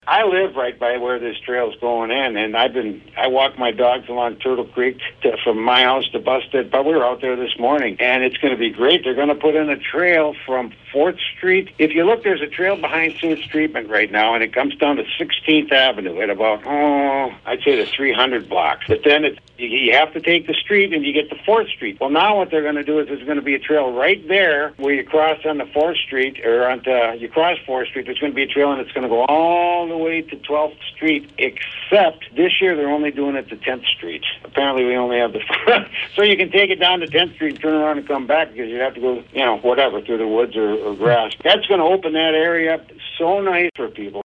I live right by where this trail's going in, and I walk my dogs along Turtle Creek from my house to Busted, but we were out there this morning, and it's going to be great. They're going to put in a trail from 4th Street. If you look, there's a trail behind sewage treatment right now, and it comes down to 16th Avenue at about, I'd say the 300 block. But then you have to take the street, and you get to 4th Street. Well, now what they're going to do is there's going to be a trail right there where you cross on the 4th Street, or you cross 4th Street. There's going to be a trail, and it's going to go all the way to 12th Street, except this year they're only doing it to 10th Street. Apparently we only have the so you can take it down to 10th Street and turn around and come back, because you'd have to go, whatever, through the woods or grass. That's going to open that area up so nice for people.